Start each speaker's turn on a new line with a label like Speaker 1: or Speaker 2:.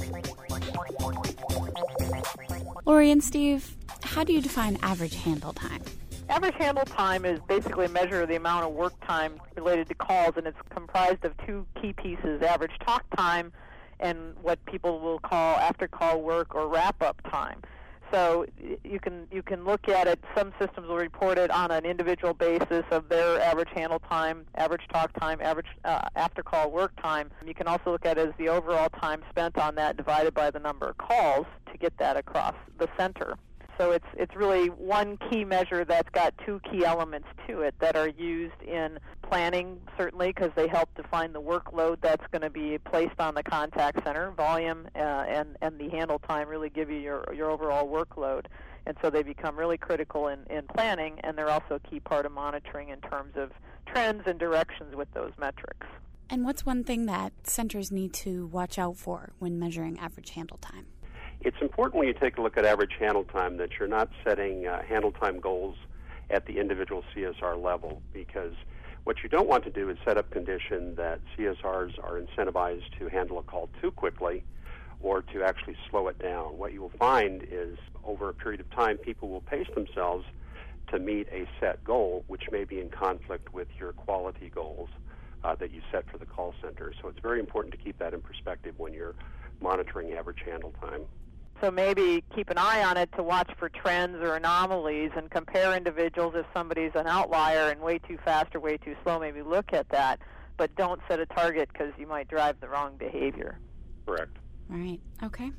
Speaker 1: Lori and Steve, how do you define average handle time?
Speaker 2: Average handle time is basically a measure of the amount of work time related to calls, and it's comprised of two key pieces: average talk time and what people will call after-call work or wrap-up time. So you can look at it. Some systems will report it on an individual basis of their average handle time, average talk time, average after-call work time. You can also look at it as the overall time spent on that divided by the number of calls to get that across the center. So it's really one key measure that's got two key elements to it that are used in planning, certainly, because they help define the workload that's going to be placed on the contact center. Volume and the handle time really give you your overall workload. And so they become really critical in planning, and they're also a key part of monitoring in terms of trends and directions with those metrics.
Speaker 1: And what's one thing that centers need to watch out for when measuring average handle time?
Speaker 3: It's important when you take a look at average handle time that you're not setting handle time goals at the individual CSR level, because what you don't want to do is set up condition that CSRs are incentivized to handle a call too quickly or to actually slow it down. What you will find is over a period of time, people will pace themselves to meet a set goal, which may be in conflict with your quality goals that you set for the call center. So it's very important to keep that in perspective when you're monitoring average handle time.
Speaker 2: So maybe keep an eye on it to watch for trends or anomalies and compare individuals. If somebody's an outlier and way too fast or way too slow, maybe look at that. But don't set a target because you might drive the wrong behavior.
Speaker 3: Correct.
Speaker 1: Right. Okay.